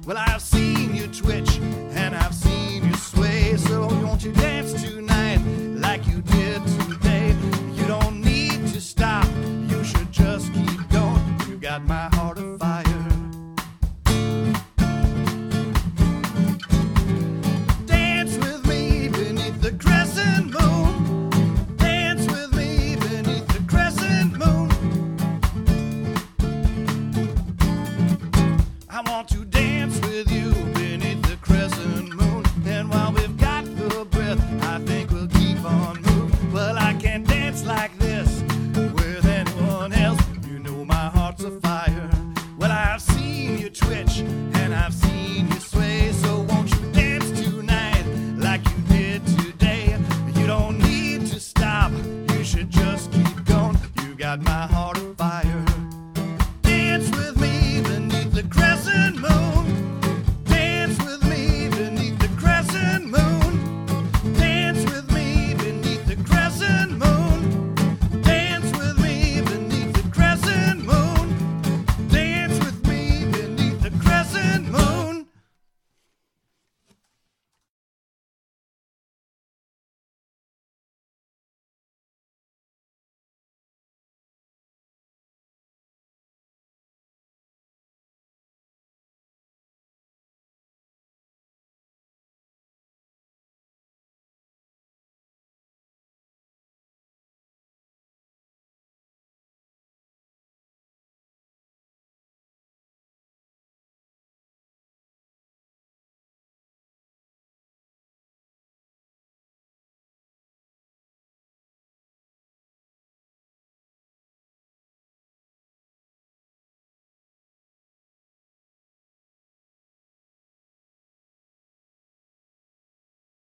Well, I've seen you twitch and I've seen you sway. So won't you dance tonight like you did today? You don't need to stop, you should just keep going. You got my heart of fire. Dance with me beneath the crescent moon. Dance with me beneath the crescent moon. I want to dance with you